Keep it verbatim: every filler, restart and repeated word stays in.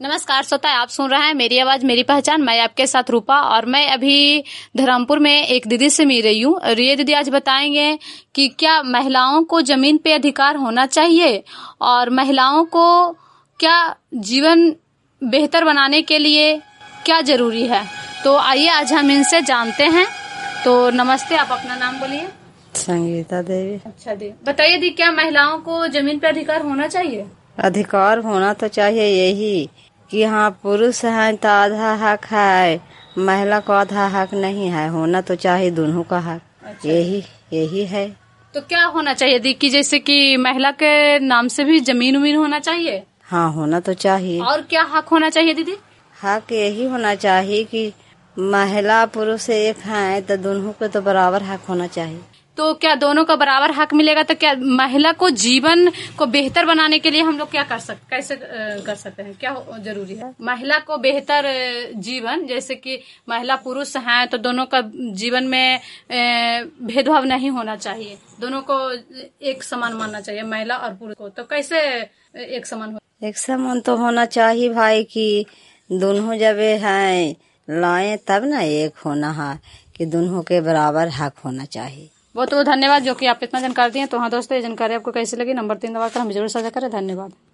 नमस्कार श्रोता, आप सुन रहे हैं मेरी आवाज मेरी पहचान। मैं आपके साथ रूपा और मैं अभी धर्मपुर में एक दीदी से मिल रही हूँ और ये दीदी आज बताएंगे कि क्या महिलाओं को जमीन पे अधिकार होना चाहिए और महिलाओं को क्या जीवन बेहतर बनाने के लिए क्या जरूरी है। तो आइए आज हम इनसे जानते हैं। तो नमस्ते, आप अपना नाम बोलिए। संगीता देवी। अच्छा दी, बताइए दी, क्या महिलाओं को जमीन पे अधिकार होना चाहिए? अधिकार होना तो चाहिए, यही कि हाँ पुरुष है तो आधा हक है, महिला को आधा हक नहीं है। होना तो चाहिए दोनों का हक। अच्छा। यही यही है। तो क्या होना चाहिए दी कि जैसे कि महिला के नाम से भी जमीन उमीन होना चाहिए? हाँ होना तो चाहिए। और क्या हक होना चाहिए दीदी? हक यही होना चाहिए कि महिला पुरुष एक है तो दोनों को तो बराबर हक होना चाहिए। तो क्या दोनों का बराबर हक मिलेगा तो क्या महिला को जीवन को बेहतर बनाने के लिए हम लोग क्या कर सकते, कैसे कर सकते हैं, क्या जरूरी है? महिला को बेहतर जीवन, जैसे कि महिला पुरुष हैं तो दोनों का जीवन में भेदभाव नहीं होना चाहिए, दोनों को एक समान मानना चाहिए, महिला और पुरुष को। तो कैसे एक समान हो? एक समान तो होना चाहिए भाई कि दोनों जब हैं लाए तब ना एक होना है कि दोनों के बराबर हक होना चाहिए। बहुत बहुत धन्यवाद जो कि आप इतना जानकारी दिए। तो हाँ दोस्तों, ये जानकारी आपको कैसी लगी नंबर तीन दबाकर हम जरूर साझा करें। धन्यवाद।